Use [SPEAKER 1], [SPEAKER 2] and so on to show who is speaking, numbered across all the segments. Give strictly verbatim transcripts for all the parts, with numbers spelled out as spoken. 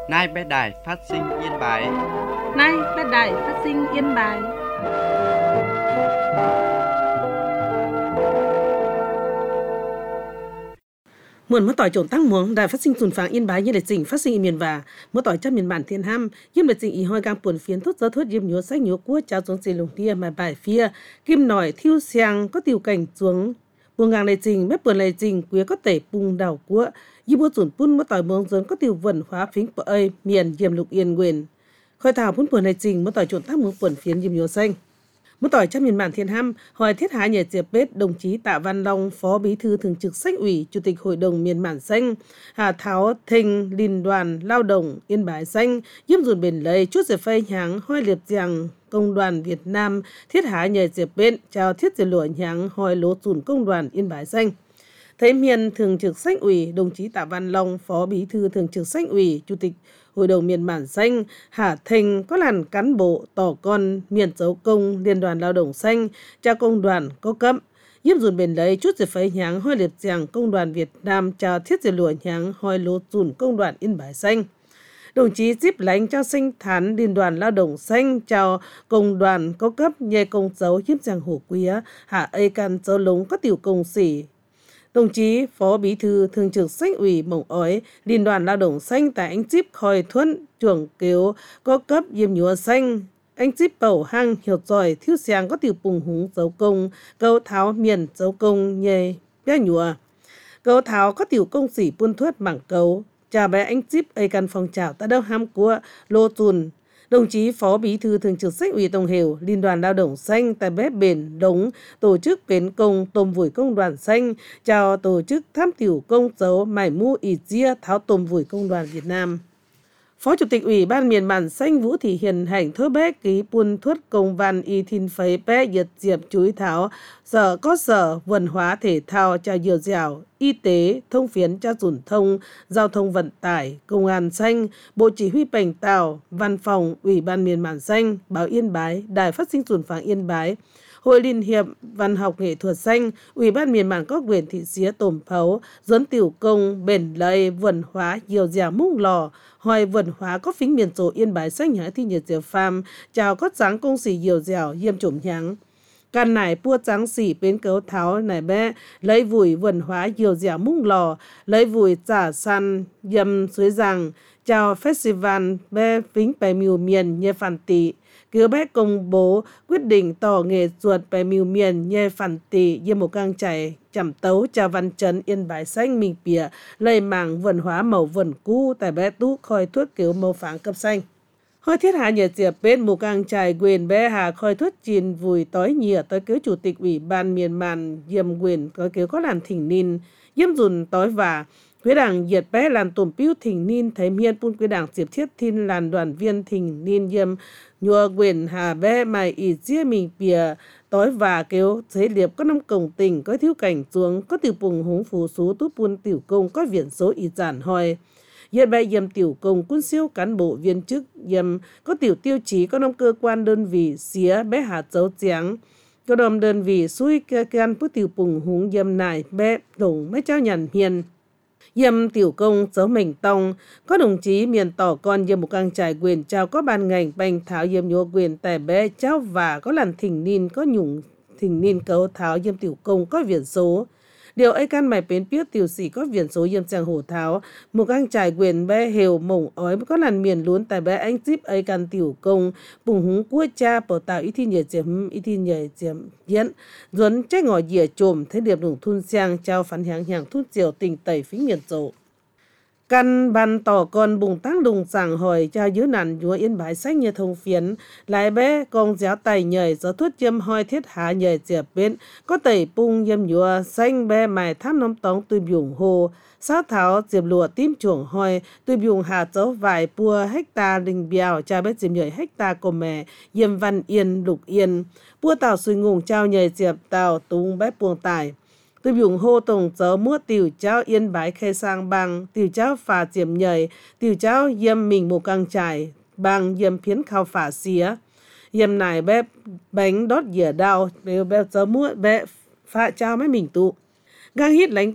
[SPEAKER 1] Nay bé đài phát sinh Yên Bái.
[SPEAKER 2] Nay bé đài phát sinh Yên Bái.
[SPEAKER 3] Muộn mất tỏi trộn tăng muống đài phát sinh sùn phẳng Yên Bái như lịch trình phát sinh ở miền và mất tỏi trong miền bản thiên ham yếm lịch trình ý hoi gang buồn phiến thốt gió thốt yếm nhúa sách nhúa cua cháo xuống xì lùng tia mà bài phía kim nổi thiêu xiang có tiểu cảnh xuống buông gang lịch trình mép buồn lịch trình quế có tẩy bùng đảo cua y bua sùn pun mất tỏi muống dấn có tiểu vần hóa phính bờ ơi miền yếm lục yên quyền khơi thảo pun buồn lịch trình mất tỏi trộn tăng muống buồn phiến yếm nhúa xanh. Một tỏi trong miền bản thiên ham, hỏi thiết há nhờ diệp bết đồng chí Tạ Văn Long, Phó Bí thư Thường trực Sách ủy, Chủ tịch Hội đồng miền bản xanh, Hà Tháo Thinh, Liên đoàn Lao động Yên Bái xanh, yếm dùn bền lấy chút diệp phây nháng hoi liệp giang Công đoàn Việt Nam, thiết há nhờ diệp bết chào thiết diệp lụa nháng hoi lố dùn Công đoàn Yên Bái xanh. Thấy miền Thường trực Sách ủy, đồng chí Tạ Văn Long, Phó Bí thư Thường trực Sách ủy, Chủ tịch Hội đồng miền bản xanh, Hà Thành có làn cán bộ tỏ con miền dấu công Liên đoàn Lao động xanh, trao công đoàn có cấp. Yếm dùn bền lấy chút diệp phấy nháng hoi liệp giang Công đoàn Việt Nam trao thiết diệp lụa nháng hoi lố dùn Công đoàn Yên Bái xanh. Đồng chí Díp Lánh trao sinh thán Liên đoàn Lao động xanh trao công đoàn có cấp nhê công dấu yếm giang hổ quía, hạ ây can dấu lống có tiểu công sĩ. Đồng chí Phó Bí thư Thường trực Sách ủy Mộng Ói, Liên đoàn Lao động xanh tại anh Díp Khoi Thuận, trưởng kiếu có cấp yếm nhúa xanh. Anh Díp Bầu Hang hiểu giỏi thiếu xiang có tiểu bùng húng dấu công, câu tháo miền dấu công nhê bé nhúa. Câu tháo có tiểu công sĩ buôn thuất mảng cấu. Chào bé anh Díp ây căn phòng trào ta đâu ham của lô tùn. Đồng chí Phó Bí thư Thường trực Sách ủy Tổng hiệu Liên đoàn Lao động xanh tại bếp bền đống tổ chức bến công tôm vùi công đoàn xanh chào tổ chức tham tiểu công dấu mải mu ỉ chia tháo tôm vùi công đoàn Việt Nam. Phó Chủ tịch Ủy ban miền bản xanh Vũ Thị Hiền Hành thơ bé ký buôn thuất công văn y thìn phấy bé giật diệp chúi tháo sở có sở văn hóa thể thao cho nhiều dẻo y tế thông phiến cho dùn thông giao thông vận tải công an xanh bộ chỉ huy bành tàu văn phòng Ủy ban miền bản xanh báo Yên Bái đài phát sinh dùn phẳng Yên Bái Hội Liên hiệp Văn học Nghệ thuật xanh, Ủy ban miền bản có quyền thị xía tổm phấu, dẫn tiểu công, bền lây, vườn hóa, nhiều dẻo múc lò, hoài vườn hóa có phính miền tổ Yên Bái xanh nhái thi nhiệt diệp pham, chào có dáng công sĩ nhiều dẻo, yêm trộm nháng. Can nải pua trắng xỉ bến cấu tháo nải bé, lấy vùi vườn hóa nhiều dẻo múc lò, lấy vùi trả săn, yêm suối rằng, chào festival bé phính bài miều miền như phản tị. Cứ bé công bố quyết định tỏ nghệ ruột bài miêu miền nhê phản tỷ như một căng chảy chẩm tấu chào văn trấn Yên Bái xanh mình bìa lây mảng vườn hóa màu vườn cũ tại bé tú khoi thuốc kiểu màu phẳng cấp xanh. Hoi thiết hạ nhiệt diệp bên một căng chảy quyền bé hà khoi thuốc chín vùi tối nhìa tới cứu Chủ tịch Ủy ban miền màn diêm quyền có cứu có làn thỉnh ninh diêm dùn tối và Quế đảng diệt bé làn tùm piu thỉnh ninh thấy miên pun quế đảng diệp thiết thiên làn đoàn viên thỉnh ninh diêm nhua quyền hà bé mày ỉ chia mình bìa tối và kêu thế liệp có năm cổng tình có thiếu cảnh xuống có tiểu bùng húng phù sú tút pun tiểu công có viện số ỉ giản hoi diệt bé diêm tiểu công quân siêu cán bộ viên chức diêm có tiểu tiêu chí có năm cơ quan đơn vị xía bé hạt dấu trắng có đòm đơn vị xui cơ can put tiểu bùng húng diêm nải bé đồng mấy trao nhàn hiền. Yêm tiểu công dấu mình tông có đồng chí miền tỏ con yêm một căng trải quyền trao có ban ngành bành tháo yêm nhua quyền tài bé cháu và có làn thỉnh ninh có nhủng thỉnh ninh cấu tháo yêm tiểu công có viễn số điều ấy căn mày bến biết tiểu sĩ có viễn số yêm chàng hổ tháo một căng trải quyền bé hều mộng ói có làn miền luôn tài bé anh díp ấy căn tiểu công bùng húng cua cha bổ tạo ít thi nhờ chiếm ít thi nhờ chiếm diễn duấn trách ngỏ dìa trồm thế điệp đồng thun sang trao phán hàng hàng thun diều tình tẩy phí miền dậu căn ban tỏ con bùng tăng đùng sảng hỏi cha dưới nàn chúa Yên Bái xanh như thông phiến lại bé con giáo tài nhảy gió thuốc châm hoi thiết hạ nhảy diệp bên có tẩy bung yêm nhúa xanh bé mài tháp nóm tóng tùy biủng hồ sát tháo diệp lụa tím chuồng hoi tùy biủng hạ dấu vài pua hecta đình bèo cha bé diệp nhảy hecta của mẹ yêm văn yên lục yên pua tàu suy ngùng trao nhảy diệp tàu tung bé buông tải. Tôi dùng hô tổng dấu mua tiểu cháu Yên Bái khai sang bằng, tiểu cháu phà diệm nhảy, tiểu cháu yêm mình một căng trải, bằng yêm phiến khao phà xía. Yêm này bé bánh đốt dĩa đau, đều bé dấu mua bé phà cháu mấy mình tụ. Gang hít lánh tụ,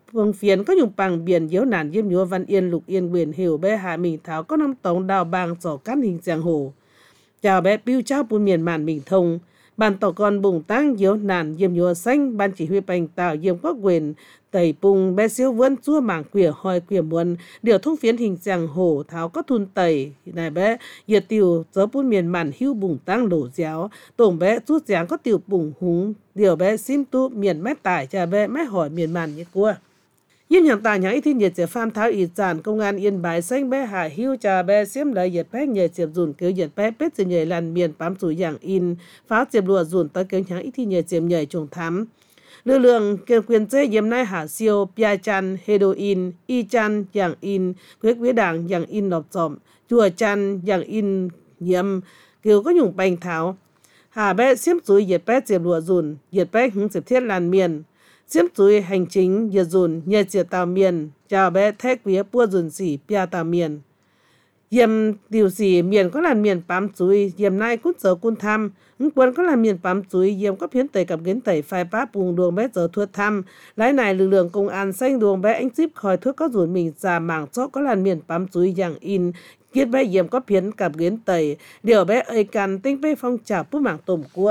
[SPEAKER 3] phương phiến có dùng bằng biển yếu nản diêm nhúa văn yên lục yên biển hiểu bé hạ mình tháo có năm tống đào bàng sổ cát hình giang hồ chào bé piu trao bùn miền màn mình thông bàn tổ con bùng tăng yếu nản diêm nhúa xanh ban chỉ huy bành tạo diêm quốc quyền tẩy bùng bé siêu vươn chua mảng quỉa hoi quỉa muôn điều thông phiến hình giang hồ tháo có thun tẩy này bé nhiệt tiêu gió bùn miền màn hưu bùng tăng đổ déo tổng bé chút dáng có tiểu bùng húng điều bé sim tu miền mét tải cha bé mét hỏi miền màn như cuaยิ่งอย่างต่างอย่างที่เหยียดเสียฟาร์มเท้าอีจานcông an yên bái xanh béหายหิ้วจ่าแบ้เสียมเลยเหยียดแป้งเหยียดเสียบจุนเกลียวเหยียดแป้เป็ดจะเหยียดลันเมียนปั๊มสู่อย่างอินฟ้าเสียบรัวจุนตะเกียงอย่างที่เหยียดเสียมใหญ่จงทำเรื่องเรื่องเกี่ยวกับเจ๊เยี่ยมนายหาเซียวปยาจันเฮโรอีนอีจันอย่างอินเกวกเวด่างอย่างอินดอกจอมจั่วจันอย่างอินเยี่ยมเกี่ยวก็หยุ่งแป้งเท้าหาแบ้เสียมจุยเหยียดแป้เสียบรัวจุนเหยียดแป้งหึงเสียบเทียนลันเมียนxiêm chuối hành chính giờ dùn nhà chia tàu miền chào bé thét quý bua dùn xỉ pia tàu miền yếm điều xỉ miền có là miền bám chuối yếm nay cút giờ cún tham quân có là miền bám chuối yếm có phiến tẩy cặp kiến tẩy phai bá buông đường bé giờ thuốc tham lái này lực lượng công an xanh đường bé anh zip khỏi thuốc có dùn mình già mảng chó có là miền bám chuối dạng in kiết bé yếm có phiến cặp kiến tẩy điều bé ơi can tinh bé phong trào bút mảng tôm cua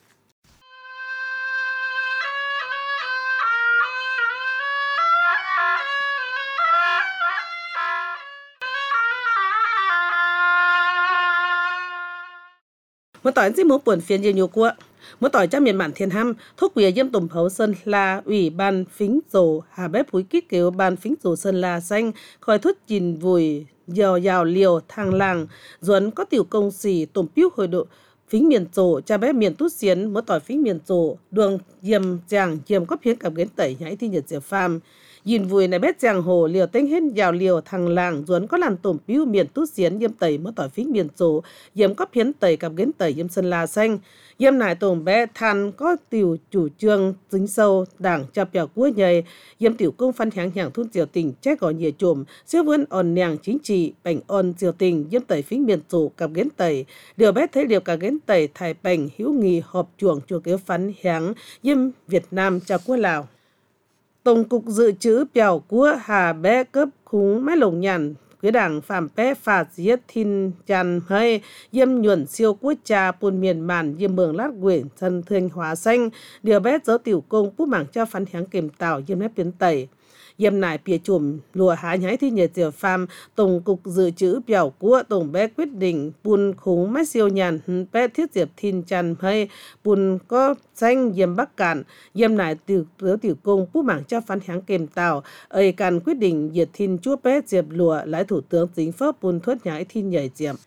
[SPEAKER 3] một tỏi chỉ muốn buồn phiền nhiều quá một tỏi trong miền bản thiên ham thuốc quỷ diêm tùng hấu sơn la ủy ban phính rổ hà bếp phúi kít kêu ban phính rổ sơn la xanh khỏi thuốc chìn vùi dào dào liều thang làng duẩn có tiểu công xì tùng piu hồi độ phính miền rổ cha bé miền tút xiến một tỏi phính miền rổ đường diêm chàng diêm có phiến cặp ghén tẩy nhảy thi nhật diệp pham nhìn vùi này bét giang hồ liều tên hết giàu liều thằng làng duẩn có làn tổm piu miền tút xiến yếm tẩy mất tỏi phính miền rổ yếm có phiến tẩy cặp ghén tẩy yếm sơn la xanh yếm nải tổm bé than có tiểu chủ trương dính sâu đảng chập bèo cuối nhầy yếm tiểu công phân hàng hàng thun triều tình chết gọi nhiều chùm siêu vươn òn nhàng chính trị bành òn triều tình yếm tẩy phính miền rổ cặp ghén tẩy điều bé thấy liều cặp ghén tẩy thải bành hữu nghị họp chuồng chùa kéo phán hàng yếm Việt Nam chào quốc Lào Tổng cục dự trữ bèo của Hà Bé cấp khúng máy lồng nhàn cái đảng phạm bé phạt giết thiên chăn hay yêm nhuận siêu quốc cha buôn miền màn yêm mường lát quyển thân thương hóa xanh điều bé dấu tiểu công bút mảng cho phán háng kềm tạo yêm nét biến tẩy yêm nải bìa chùm lùa há nhái thi nhật diều pham tổng cục dự trữ bèo của tổng bé quyết định buôn khúng máy siêu nhàn bé thiết diệp thiên chăn hay buôn có xanh yêm bắc cạn yêm nải tiểu tiểu tiểu công bút mảng cho phán háng kềm tạo ơi can quyết định diệt thiên chúa bé diệp lùa lái thủ tướng chính pháp buôn thuất nhái thi nhảy diệp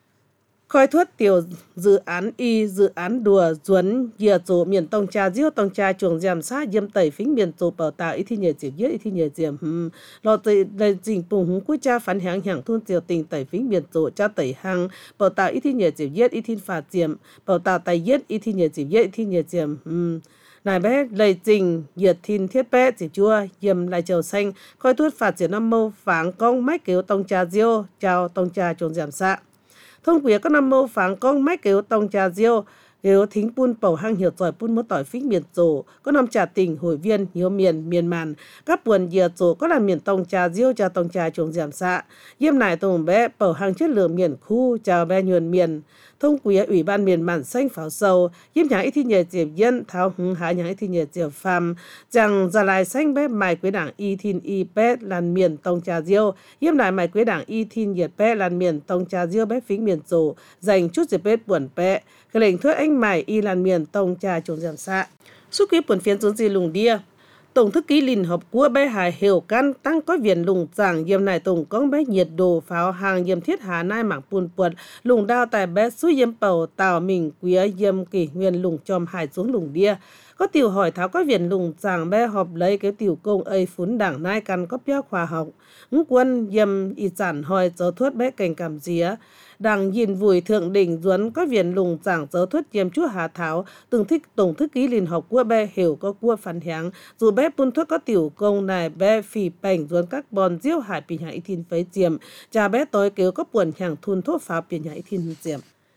[SPEAKER 3] khói thuốc tiểu dự án y dự án đùa duẩn dìa chỗ miền tông trà diêu tông trà chuồng giam sát yếm tẩy phính miền chỗ bảo tạo y thi nhờ diệp yết y thi nhờ diệp hm lò tẩy đầy dình bùng húng quốc cha phán hàng hàng thôn diều tình tẩy phính miền chỗ cha tẩy hàng bảo tạo y thi nhờ diệp yết y thi phạt diệp bảo tạo tẩy yết y thi nhờ diệp yết y thi nhờ diệp hm này bé lầy trình diệt thiên thiết bé chỉ chua yếm lại trầu xanh khói thuốc phạt diệp năm mâu pháng công mách kiểu tông trà diêu chào tông trà chuồng giam sát thông quỷ có năm mâu pháng công mách kiểu tông trà diêu kiểu thính bún bầu hang hiểu giỏi bún mốt tỏi phích miền rổ có năm trà tình hội viên nhiều miền miền màn các buồn dìa rổ có là miền tông trà diêu trà tông trà chuồng giảm xạ yêm nải tông bé bầu hang chất lượng miền khu trà bé nhuần miền thông quỷ ủy ban miền màn xanh pháo sâu yêm nhà ít thi nhờ diệp dân tháo hứng há nhà ít thi nhờ diệp phàm chẳng gia lại xanh bé mài quế đảng y thiên y bé làn miền tông trà diêu yêm nải mài quế đảng y thiên nhiệt bé làn miền tông trà diêu bé phích miền rổ dành chút diệp bé buồn bé cái lệnh thuyết anh mài y làn miền tông trà chuồng giảm xạ suốt quý buồn phiên xuống gì lùng đia tổng thư ký liên hợp quốc bé hải hiểu căn tăng có viện lùng giảng yếm này tổng công bé nhiệt độ pháo hàng yếm thiết hà nai mảng buồn buồn lùng đao tại bé suy yếm bầu tàu mình quý yếm kỷ nguyên lùng chom hải xuống lùng đia có tiểu hỏi tháo có viện lùng giảng bé họp lấy cái tiểu công ấy phún đảng nai căn có béo khoa học ngũ quân yếm y giản hỏi dấu thuất bé cảnh cảm día đảng nhìn vùi thượng đỉnh duẩn có viện lùng giảng dấu thuất yếm chúa hà tháo từng thích tổng thư ký liên hợp quốc bé hiểu có quốc phản háng dù bé buôn thuất có tiểu công này bé phì bành duẩn các bòn diêu hải bị hải thiên phấy diệm cha bé tối kêu có buồn hàng thun thuốc phá bị hải thiên diệm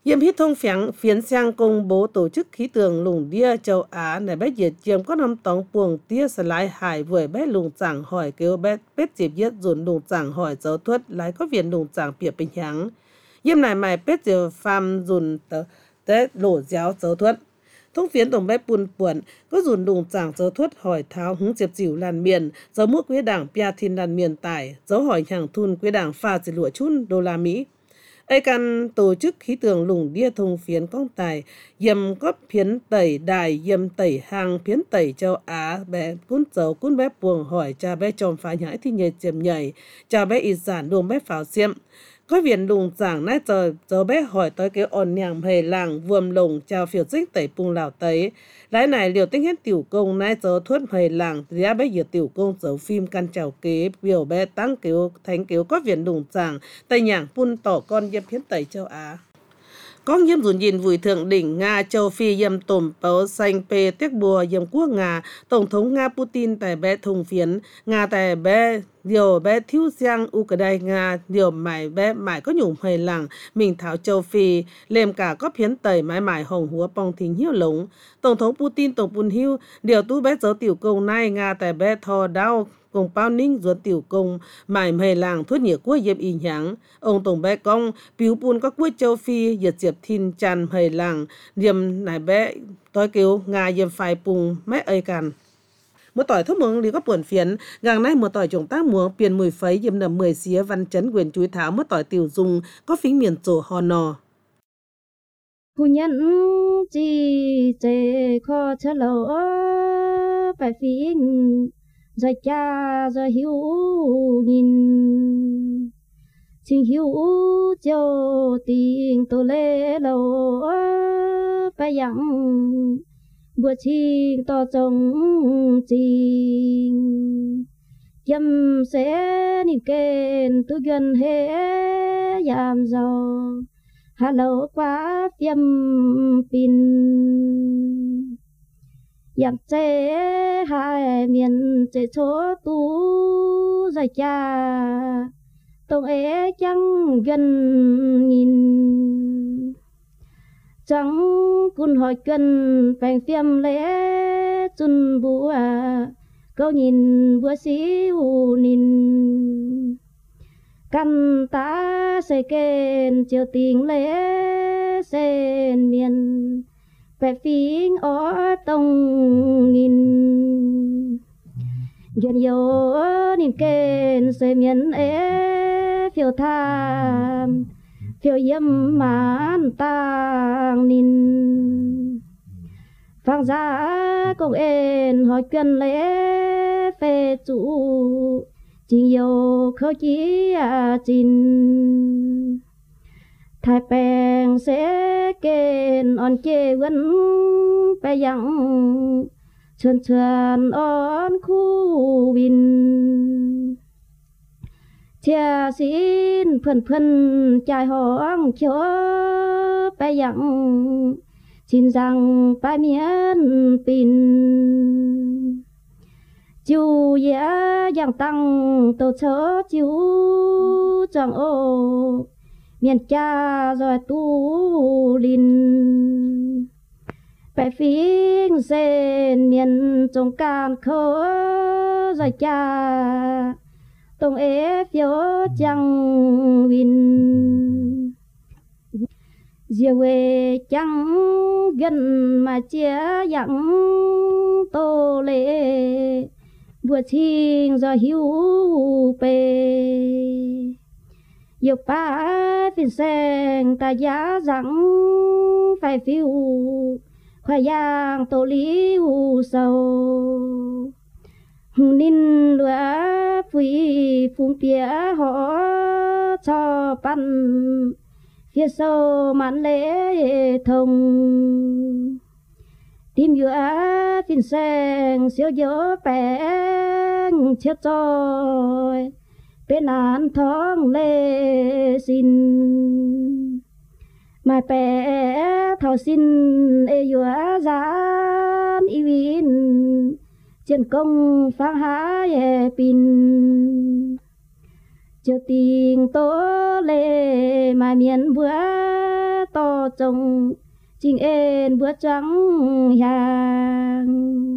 [SPEAKER 3] Yếm hít thông phiáng phiến sang công bố tổ chức khí tượng lùng đia châu Á này bé diệt chiếm có năm tông buồng tia sẽ lái hải với bé lùng chẳng hỏi kêu bé bết dịp yết dồn lùng chẳng hỏi giáo thuật lái có viện lùng chẳng bịa bình hãng. Yếm này mày bết dịp phàm dồn tớ tế lỗ giáo giáo thuật. Thông phiến tổng bé buồn buồn có dồn lùng chẳng giáo thuật hỏi tháo hứng diệp dịu làn miền giáo mức quế đảng pia thiên làn miền tải giáo hỏi hàng thun quế đảng pha dì lụa chun đô la Mỹ. Ai căn tổ chức khí tượng lùng đia thông phiến công tài yếm góp phiến tẩy đài yếm tẩy hàng phiến tẩy châu Á bé cún dấu cún bé buồng hỏi cha bé tròm phá nhãi thì nhảy chiếm nhảy cha bé y sản đùm bé pháo xiêm có viện lùng giảng nãy giờ giờ bé hỏi tới cái ổn nhàng hề làng vuông lồng chào phiểu dích tẩy bùng lào tấy lái này liều tính hết tiểu công nãy giờ thuất hề làng thì bé giờ tiểu công dấu phim căn chào kế biểu bé tăng kiểu thánh kiểu có viện lùng giảng tây nhàng pun tỏ con yếm phiến tẩy châu Á. Có yếm dùn nhìn vùi thượng đỉnh Nga châu Phi yếm tổm báo xanh pê tiếc bùa yếm quốc Nga Tổng thống Nga Putin tại bé thông phiến Nga tại bé điều bé thiếu giang Ukraine Nga điều mải bé mải có nhủng hề làng mình thảo châu Phi lềm cả có phiến tẩy mãi mải hồng húa bong thính hiếu lống Tổng thống Putin tổng bùn hiu điều tu bé dấu tiểu công nay Nga tại bé thò đau cùng bao ninh ruột tiểu công mải hề làng thuốc nhựa quốc yếm y nháng ông tổng bé công biểu bùn các quốc châu Phi diệt diệp thiên tràn hề làng yếm này bé tối kêu Nga yếm phai bùng mấy ấy càn một tỏi thuốc mừng lý có buồn phiến gần nay một tỏi trồng tác muống tiền mười phấy yếm nằm mười xía văn chấn quyền chuối tháo một tỏi tiểu dùng có phính miền tổ hò nò
[SPEAKER 4] phu nhân chỉ chế kho chớ lỗ phải phính rồi cha rồi hiếu nhìn chính hiếu cho tình tôi lê lỗ phải dặn bữa chiên to trong chiên chăm sẽ nhìn kênh tôi gần hết giảm giàu hello quá tiêm pin giảm chế hai miền chế số tu rồi cha tông é chẳng gần nhìn chẳng kun hỏi cần phèn phiêm lẽ chun bùa câu nhìn bữa xí u nhìn căn ta sẽ kên chiều tình lẽ sen miền phải phiến ở tông nhìn gần yêu nhìn kên sẽ miền é phiêu tham phiêu yếm mãn tang nín phang giá công ên hỏi cần lẽ phê chủ chính yêu khâu chí à chín thái bèn sẽ kên on chê vẫn phải dặn chuồn chuồn on khu bình chia xin phân phân trái hoang chiếu bay dặn xin rằng bay miên pin chiu giá giang tăng tổ chớ chiu chẳng ô miền cha rồi tu linh bay phiên sen miền trong can khơ rồi cha tông é phiếu chẳng win diều về chẳng gần mà chia dặn tô lệ vừa chiên do hiu bề yêu ba phiền sen ta giá dặn phải phiêu khoai giang tô lý u sầu nín lúa phui phung tía họ cho pan phía sau màn lễ thông tim yêu phiền sen siêu gió bèn chết rồi bên án thong lê xin mai bé thảo xin e yêu gian iwin trên công phang há ye pin cho tình tố lệ mà miền vừa to trông trình ên bữa trắng hàng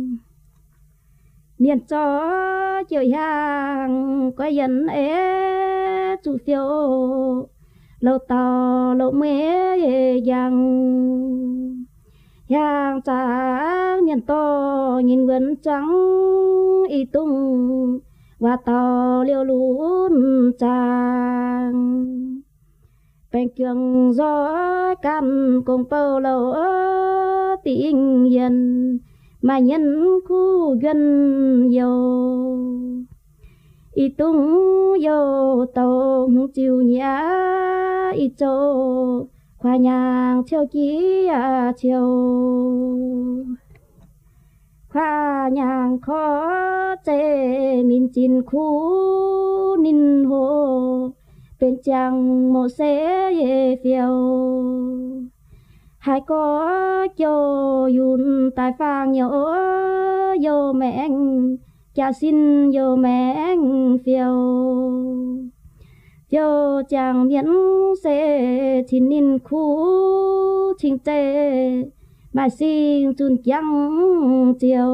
[SPEAKER 4] miền cho chiều hàng có dân ế chủ phiêu lâu tàu lâu mế yang yang trắng miền to nhìn vườn trắng y tung và tàu liêu lún tràng bên cường gió cam cùng bầu lâu tình yên mà nhân khu gần dầu y tung dầu tàu chiều nhã y châu khoa nhàng chiều chí à chiều khoa nhàng khó chê mình chín khu ninh hồ bên chàng mộ xế phiêu hai có cho yun tài phang nhớ yo mẹng cha xin yo mẹng phiêu yo chàng miễn xe chín ninh khu chính tê mà xin chun chẳng chiều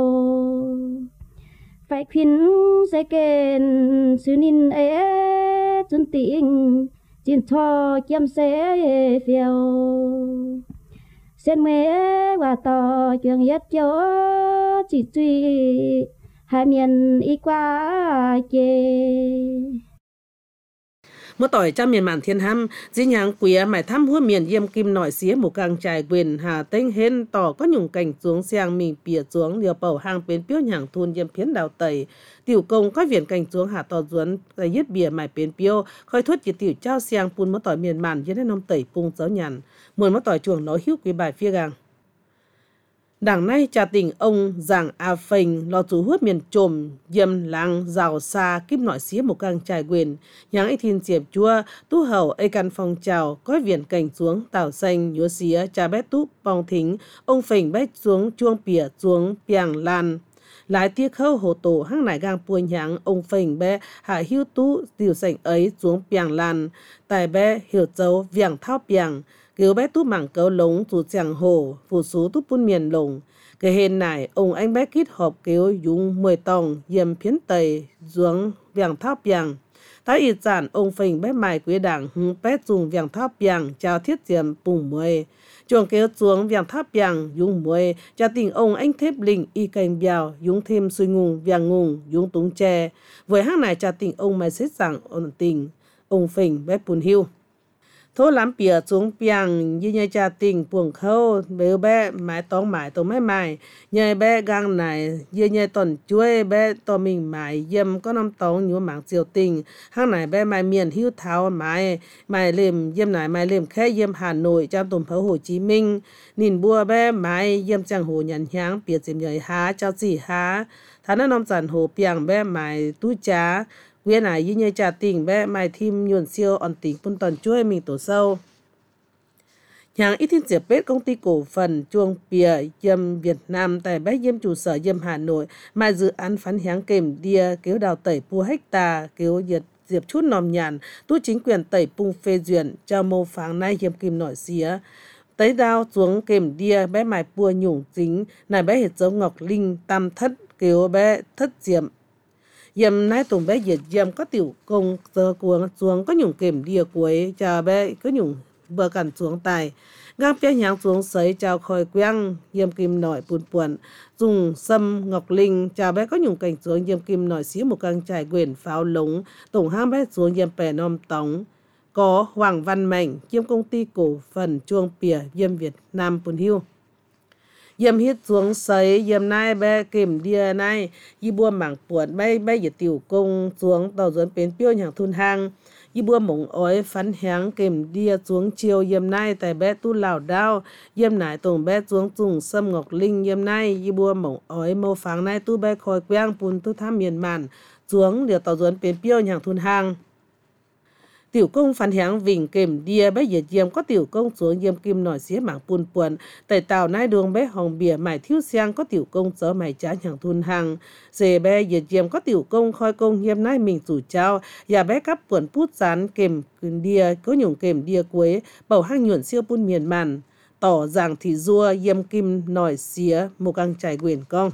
[SPEAKER 4] phải khuyên sẽ kên sư ninh ế chun tình chín cho kiếm sẽ phiêu sen mê và tò trường yết cho chỉ truy hai miền y qua chê
[SPEAKER 3] Mỗi tỏi trăm miền mạn thiên ham dĩ nhàng quía mải thăm hua miền yêm kim nổi xía một càng trải quyền hà tênh hên tỏ có nhung cảnh xuống sang mình bìa xuống điều bầu hàng bên piếu nhàng thun yêm phiến đào tẩy tiểu công có viện cảnh xuống hà tỏ duấn tại yết bìa mải bên piếu khơi thuất chỉ tiểu trao sang pun mỗi tỏi miền mạn yết nông tẩy pung giáo nhàn mượn mỗi tỏi chuồng nói hiếu quý bài phía gang đảng nay trà tình ông giảng a phình lo chú hút miền trồm yêm làng giàu xa kíp nội xía một càng trải quyền nhàng ấy thiên diệp chua tu hậu ấy căn phong trào có viện cảnh xuống tảo xanh nhúa xía trà bé túp bong thính ông phình bách xuống chuông pìa xuống piang lan lái tiếc khâu hồ tổ hang nải gang puôi nháng ông phình bé hạ hiu tú tiểu sảnh ấy xuống piang lan tài bé hiểu dấu viảng thao piang kiểu bé túp mảng cấu lống tù chẳng hồ phụ số túp bún miền lồng cái hên này ông anh bé kít họp kiểu dùng mười tòng yếm phiến tây xuống viảng tháp piang thái y giản ông phình bé mài quý đảng hung bé dùng viảng tháp piang chào thiết diệm bùng mười chuồng kéo xuống viảng tháp piang dùng mười cha tình ông anh thép linh y cành bèo dùng thêm suy ngung viảng ngung dùng túng tre với hang này cha tình ông mày xếp rằng ổn tình ông phình bé bùn hiu thô lắm bìa xuống piang như nhai cha tình buồng khâu béo bé mái tông mái tông mái mái nhai bé gang này như nhai tòn chuối bé to mình mái yếm có năm tông như mảng chiều tình hang này bé mái miền hiu tháo mái mái liềm yếm này mái liềm khé yếm Hà Nội trong tổng phố Hồ Chí Minh nhìn bùa bé mái yếm chẳng hồ nhàn nháng bìa chìm nhảy há chào chỉ há thà nó nằm giản hồ piang bé mái tu chá quyên này như nhai trà tình bé mai thim nhuận siêu on tình pun tòn chuối mình tổ sâu nhàng ít thiên diệp bếp công ty cổ phần chuông pìa yêm Việt Nam tại bé yêm trụ sở yêm Hà Nội mai dự án phán hiáng kềm đia kéo đào tẩy pu hecta kéo diệt diệp chút nòm nhàn tu chính quyền tẩy pung phê duyệt cho mô pháng nay yêm kim nổi xía tấy đao xuống kềm đia bé mai pua nhủng dính này bé hiệt dấu ngọc linh tam thất kéo bé thất diệm yếm nái tùng bé diệt yếm có tiểu công giờ cuồng xuống có nhung kềm đia cuối cha bé có nhung bờ cản xuống tài gang phía nhang xuống sấy chào khôi quang yếm kim nổi buồn buồn dùng sâm ngọc linh cha bé có nhung cảnh xuống yếm kim nổi xíu một càng trải quyền pháo lống tổng hang bé xuống yếm pè nom tống có Hoàng Văn Mạnh yếm công ty cổ phần chuông pìa yếm Việt Nam Pun Hiu yếm hít xuống sấy yếm nai bé kềm đia nai y bua mảng buồn bay bay diệt tiểu công xuống tàu dẫn bến piêu nhàng thun hang y bua mỏng ói phán háng kềm đia xuống chiều yếm nai tại bé tu lào đao yếm nải tổng bé xuống dùng sâm ngọc linh yếm nai y bua mỏng ói mô pháng nai tu bé khói quang pun tu tham miền màn xuống điều tàu dẫn bến piêu nhàng thun hang tiểu công phản hãng vinh kềm đia bé dệt diêm có tiểu công xuống diêm kim nổi xía mảng pun puồn tại tàu nai đường bé hồng bìa mải thiếu xiang có tiểu công chớ mải trả hàng thun hàng dề bé dệt diêm có tiểu công khoi công hiêm nai mình chủ trao và bé cắp puồn pút rán kềm đia có nhung kềm đia cuối bầu hang nhuận siêu pun miền màn tỏ rằng thì rua diêm kim nổi xía một căng trải quyền công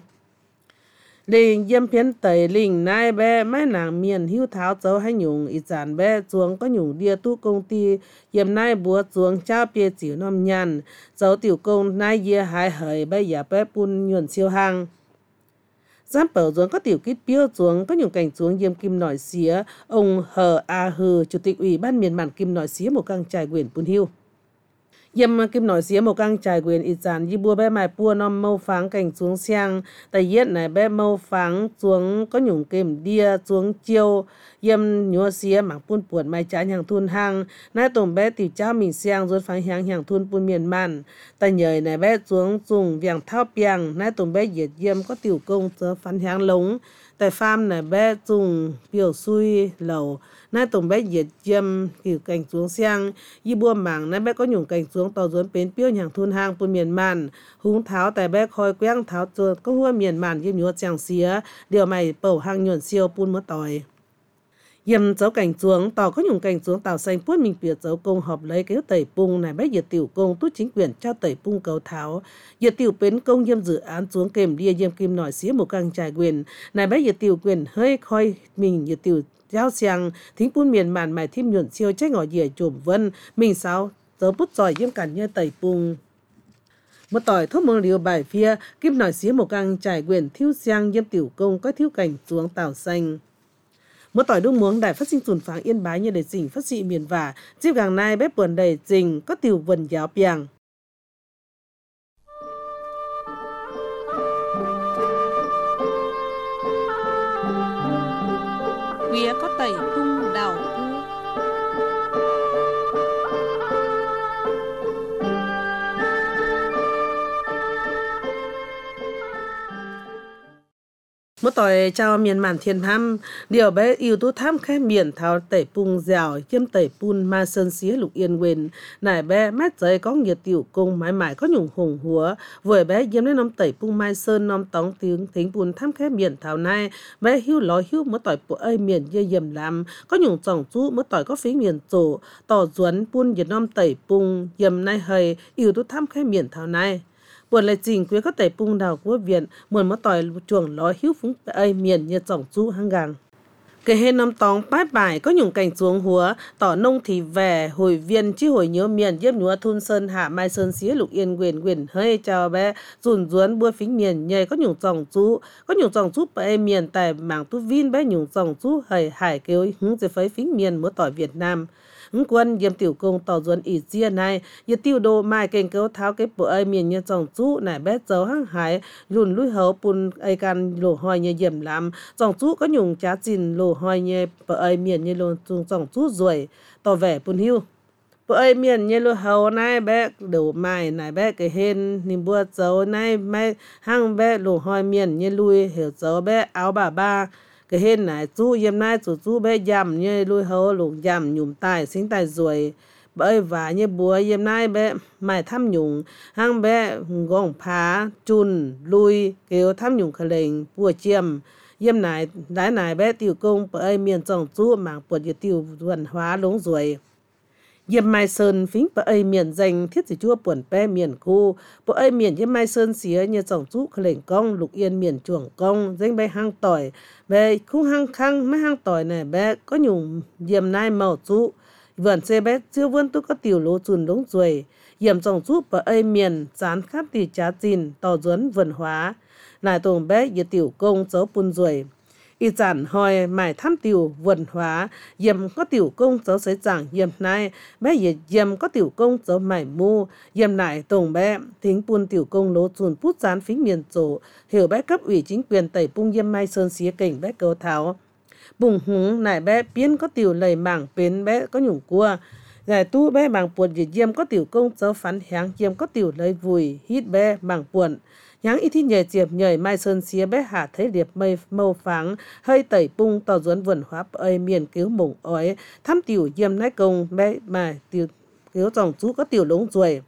[SPEAKER 3] linh diêm phiến tẩy linh nai bé mấy nàng miền hưu tháo dấu hay nhung ít giản bé chuông có nhung đia tu công ty diêm nai búa chuông trao bia chịu nom nhàn dấu tiểu công nai dìa hai hời bé giả bé pun nhuận siêu hàng giám bảo chuông có tiểu kít biêu chuông có nhung cảnh chuông diêm kim nổi xía ông hờ a hừ chủ tịch ủy ban miền bản kim nổi xía một căng trải quyền pun hưu Yêm kim nói xía một căng trải quyền ít dàn như bua bé mài bua nom mâu pháng cảnh xuống xiang tại yết này bé mâu pháng xuống có nhung kềm đia xuống chiêu yêm nhua xía mảng pun puột mai trái hàng thun hang nai tổng bé tiểu cháu mình xiang rồi pháng hàng hàng thun pun miền man tại nhời này bé xuống dùng viàng thao piang nai tổng bé yết yêm có tiểu công giờ phán hàng lống tại farm này bé dùng biểu xui lầu nai tổng bé yết yêm kiểu cảnh xuống xiang y bua mảng nai bé có nhung cảnh xuống tàu duốn bến piêu hàng thun hang pun miền man húng tháo tại bé khoi quang tháo chuột có hua miền man yêm nhua chàng xía điều mày bầu hang nhuận siêu pun mất tỏi yêm dấu cảnh xuống tàu có nhung cảnh xuống tàu xanh puốt mình biệt dấu công họp lấy cái tẩy pung này bé yết tiểu công tút chính quyền trao tẩy pung cầu tháo yết tiểu bến công yêm dự án xuống kèm đia yêm kim nổi xía một căng trải quyền này bé yết tiểu quyền hơi khoi mình yết tiểu giao xiang thính pun miền màn mày thêm nhuận siêu trách ngỏ dìa trộm vân mình sao tớ bút giỏi yêm cản như tẩy pung một tỏi thuốc mông liều bài phía kim nổi xía một căng trải quyền thiếu xiang yêm tiểu công có thiếu cảnh xuống tàu xanh một tỏi đung muống đài phát sinh sùn pháng Yên Bái như để dình phát sĩ miền vả chiếc gàng nai bếp buồn đầy dình có tiểu vần giáo piang
[SPEAKER 2] Vía có tẩy cung đào u
[SPEAKER 3] một tỏi chào miền màn thiên tham điều bé yêu tú tham khai miền tháo tẩy pung dẻo chiêm tẩy pun ma sơn xía lục yên quên nải bé mát giấy có nhiệt tiểu cung mãi mãi có nhung hùng húa vừa bé yếm lên nom tẩy pung mai sơn nom tóng tiếng thính pun tham khai miền tháo nai bé hưu lói hưu một tỏi bộ ơi miền dây yếm làm có nhung tròng chú một tỏi có phí miền tổ tỏ duấn pun nhiệt nom tẩy pung yếm nai hơi yêu tú tham khai miền tháo nai buồn lại trình quý có tẩy pung đào của viện muôn mất tỏi chuồng lói hiếu phúng ơi miền như trọng chú hang gàng cái hên năm tóng bái bài có nhung cảnh xuống húa tỏ nông thì về hồi viên chi hồi nhớ miền yếm nhúa thun sơn hạ mai sơn xía lục yên quyền quyền hơi chào bé dùn duốn bua phính miền nhầy có nhung trọng chú có nhung trọng chú ơi miền tại mảng tu vin bé nhung trọng chú hầy hải kêu hứng về phấy phính miền mất tỏi Việt Nam ứng quân yếm tiểu công tỏ duẩn ý chia này yết tiêu đồ mai kênh cấu tháo cái bộ ai miền như dòng chú nải bé dấu hăng hải lùn lùi hấu pun ai can lồ hoi như yếm làm dòng chú có nhung chá chín lồ hoi như bộ ai miền như lùn dùng dòng chú ruồi tỏ vẻ pun hiu bộ ai miền như lùi hấu này bé đầu mai nải bé cái hên niềm bua dấu này mai hăng bé lồ hoi miền như lùi hiểu dấu bé áo bà ba cái hên này chú yếm nai chú chú bé dầm như lùi hấu lục dầm nhùm tài sinh tài ruồi bởi và như búa yếm nai bé mày thăm nhung hang bé gong phá chun lùi kêu thăm nhung khờ lệnh bùa chiêm yếm này đái này bé tiểu công bởi miền trồng chú mảng bột như tiểu văn hóa lống ruồi yếm mai sơn phính bởi miền danh thiết chỉ chua buồn bé miền khu bởi miền yếm mai sơn xía như trồng chú khờ lệnh công lục yên miền chuồng công danh bé hang tỏi bé khung hang khăng mấy hang tỏi này bé có nhung yếm nai màu chú vườn xe bé chưa vươn tôi có tiểu lỗ chùn đống ruồi yếm trồng chú bởi miền chán khát thì trá chín tỏ duấn vườn hóa lại tùng bé yết tiểu công dấu pun ruồi y giản hỏi mải thăm tiểu vườn hóa yếm có tiểu công dấu giấy giảng yếm nai bé yết yếm có tiểu công dấu mải mu yếm lại tùng bé thính pun tiểu công lỗ chùn pút chán phính miền tổ hiểu bé cấp ủy chính quyền tẩy pung yếm mai sơn xía cảnh bé cầu tháo bùng húng nải bé biến có tiểu lầy mảng bến bé có nhung cua giải tu bé bằng buồn yết yếm có tiểu công dấu phán háng yếm có tiểu lầy vùi hít bé bằng buồn Yang ít thi nhảy diệp nhảy mai sơn xía bé hạ thấy điệp mây màu phẳng hơi tẩy bung tàu duẩn vườn hóa ơi miền cứu mộng ói thăm tiểu diêm nái công bé mà tiểu cứu dòng chú có tiểu lống ruồi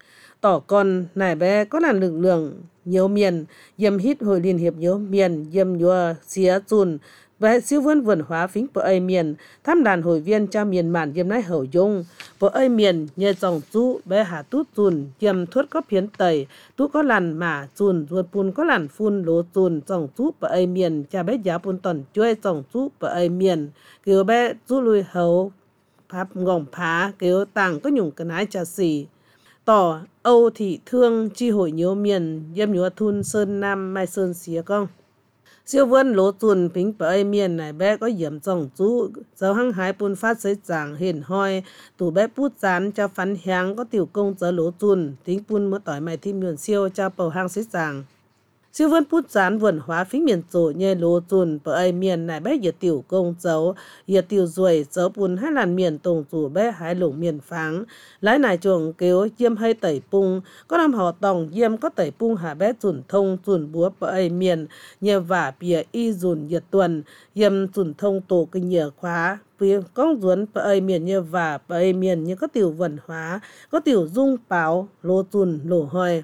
[SPEAKER 3] tỏ con nải bé có là lực lượng nhiều miền diêm hít hội liên hiệp nhiều miền diêm nhua xía chun bé siêu vườn vườn hóa phính bộ ơi miền thăm đàn hội viên cho miền màn diêm nái hậu dung bộ ơi miền nhờ dòng chú bé hạ tút chun diêm thuất có phiến tẩy tú có làn mà chun ruột pun có làn phun lố chun dòng chú bộ ơi miền cha bé giá pun tòn chuối dòng chú bộ ơi miền kiểu bé chú lui hậu pháp ngỏng phá kiểu tàng có nhung cái nái trà xì tỏ Âu Thị Thương chi hội nhớ miền diêm nhúa thun sơn nam mai sơn xía con siêu vân lỗ tuần phính bởi miền này bé có hiểm dòng chú giáo hăng hái bún phát xây giảng hiền hoi tủ bé bút dán cho phán háng có tiểu công giờ lỗ tuần tính bún mới tỏi mày thêm miền siêu cho bầu hang xây giảng siêu vân bút dán vườn hóa phính miền tổ nhẹ lỗ tuần bởi miền này bé giờ tiểu công dấu giờ tiểu ruồi dấu bún hai làn miền tổng chủ bé hái lủng miền pháng lái này chuồng kêu diêm hay tẩy bung có năm họ tòng diêm có tẩy bung hạ bé chuẩn thông chuẩn búa bởi miền nhờ vả bìa y dùn nhiệt tuần diêm chuẩn thông tổ kinh nhờ khóa vì con duẩn bởi miền nhờ vả bởi miền như có tiểu vườn hóa có tiểu dung báo lô tuần lỗ hoi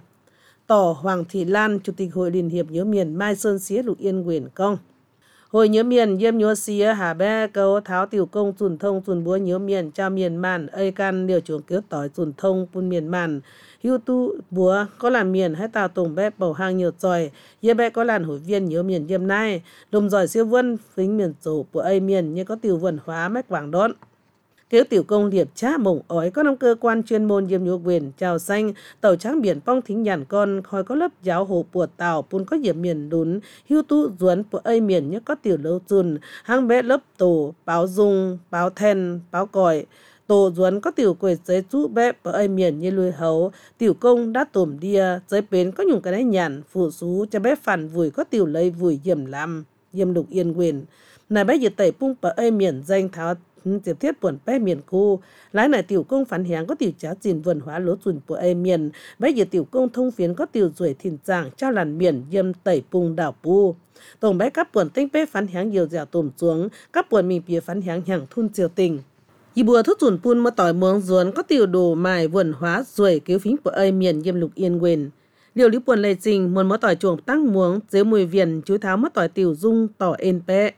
[SPEAKER 3] tỏ Hoàng Thị Lan chủ tịch hội liên hiệp nhớ miền Mai Sơn xía Lục Yên Quyền công hội nhớ miền diêm nhớ xía hà bé câu tháo tiểu công chuẩn thông chuẩn búa nhớ miền cho miền màn ơi can điều chuồng kéo tỏi chuẩn thông bún miền màn hưu tu búa có làn miền hay tàu tổng bé bầu hang nhiều tròi ye bé có làn hội viên nhớ miền diêm nai đồng giỏi siêu vân phính miền tổ của ây miền như có tiểu vườn hóa mách quảng đón Kéo tiểu công liệp cha mộng ói có năm cơ quan chuyên môn diêm nhô quyền chào xanh tàu trắng biển phong thính nhàn con khói có lớp giáo hồ của tàu pun có diệp miền đún hưu tu duẩn của ây miền nhất có tiểu lâu chun hang bé lớp tổ báo dung báo then báo còi tổ duẩn có tiểu quầy giấy chú bé của ây miền như lùi hấu tiểu công đã tổm đia giấy bến có nhung cái đấy nhàn phụ xú cho bé phản vùi có tiểu lấy vùi diềm lam diêm Lục Yên Quyền này bé diệt tẩy pung của ây miền danh tháo tiếp thiết buồn bé miền khu lái này tiểu công phản háng có tiểu cháo chìn vườn hóa lúa chùn của ây miền bé giờ tiểu công thông phiến có tiểu ruồi thìn giảng trao làn miền diêm tẩy pung đảo pu tổng bé các buồn tinh bé phản háng nhiều dẻo tổm xuống các buồn mì bìa phản háng hàng thun triều tình y bùa thuốc chùn pun mà tỏi muống ruốn có tiểu đồ mài vườn hóa ruồi cứu phính của ây miền diêm Lục Yên Quyền điều lý buồn lệ trình muốn mất tỏi chuồng tăng muống dưới mùi viền chú tháo mất tỏi tiểu dung tỏi ên bé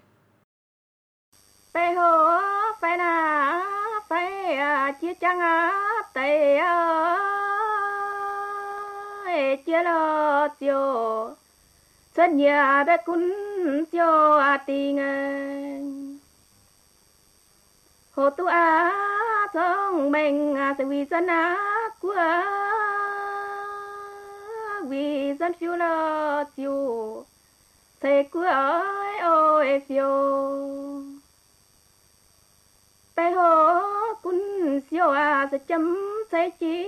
[SPEAKER 4] bé hô phải là phải chia trăng tây ơi chia lo chiều rất nhà bé cún chiều tình hồ tu á sông mình sẽ vì dân á của vì dân phiêu lo chiều thầy của ơi ôi phiêu bé hồ cún siêu à sẽ chấm say chi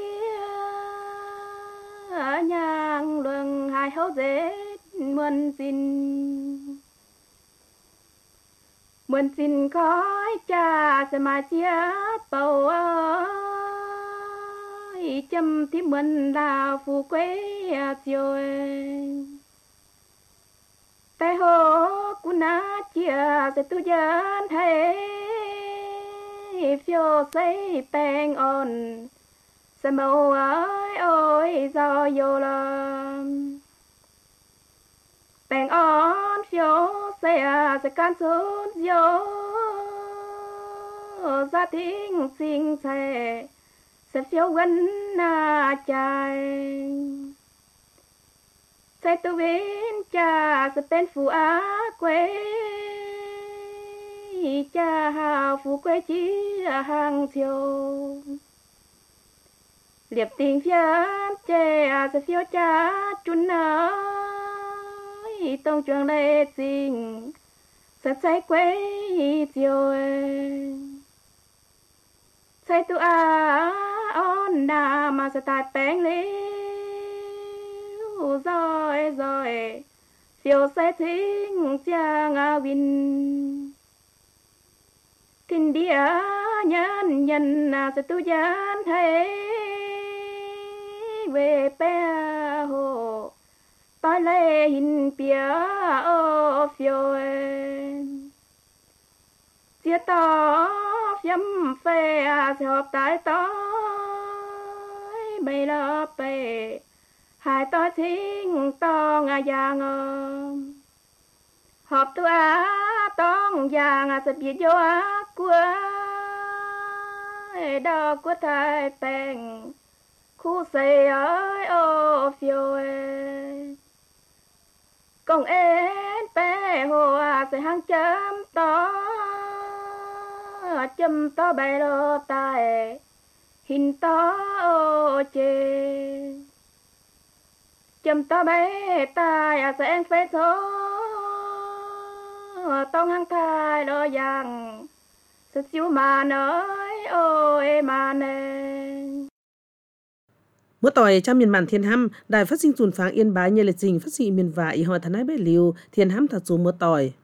[SPEAKER 4] ở nhang luồng hai hấu dễ muôn xin muôn xin khói cha sẽ mà chia bầu ơi chấm thì muôn là phù quê siêu bé hồ cún á chia sẽ tu dân hay phiêu say bèn on sẽ màu ơi ôi do vô làm bèn on phiêu say à sẽ can xuống vô gia đình sinh sẽ sẽ phiêu gần na trai sẽ tu viên cha sẽ bên phụ á quê cha hào phú quê chi hàng thiêu liệp tình phía chè sẽ phiêu cha chun ơi tông trường lệ tình sẽ say quê thiêu say tu à on đà mà sẽ tạt bén liu rồi rồi phiêu say thính cha ngà vinh kinh địa nhân nhân sẽ tu gian thấy về bé hồ
[SPEAKER 5] tôi lê hình bia ô phiêu chia tỏ phiếm phê sẽ hợp tại tôi bây lỡ bề hai tôi chính to ngà giang hợp tôi á tông giang sẽ biết vô á của đó của thái bèn khu xây ơi ô phiêu công ên bé hồ sẽ hăng chấm to chấm to bay lô tai hình to ô chê chấm to bay tai sẽ anh phê số tông hăng thai lo yang sự chiếu mà nói ôi mà nè
[SPEAKER 3] Mỗi tỏi trong miền bản Thiên Ham, đài phát sinh dùn pháng Yên Bái như lịch trình phát sinh miền và y hỏi thân ái bể liều Thiên Ham thật số mỗi tỏi.